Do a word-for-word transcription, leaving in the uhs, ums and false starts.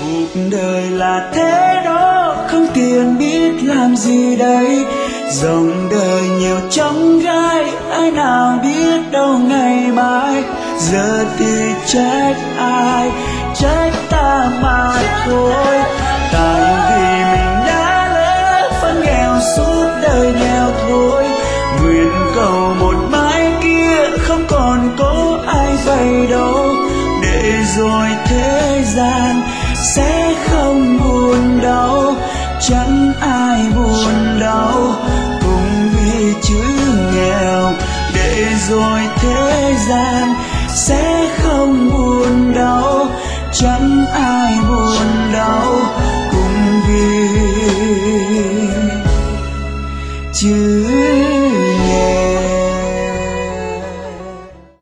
cuộc đời là thế đó, không tiền biết làm gì đây. Dòng đời nhiều chông gai, ai nào biết đâu ngày mai. Giờ thì trách ai, trách ta mà thôi. Tại vì mình đã lỡ vẫn nghèo suốt đời nghèo thôi. Nguyện cầu một mai kia không còn có ai vậy đâu, để rồi thế gian sẽ không buồn đau. Chẳng ai buồn đau cũng vì chữ nghèo, để rồi thế gian sẽ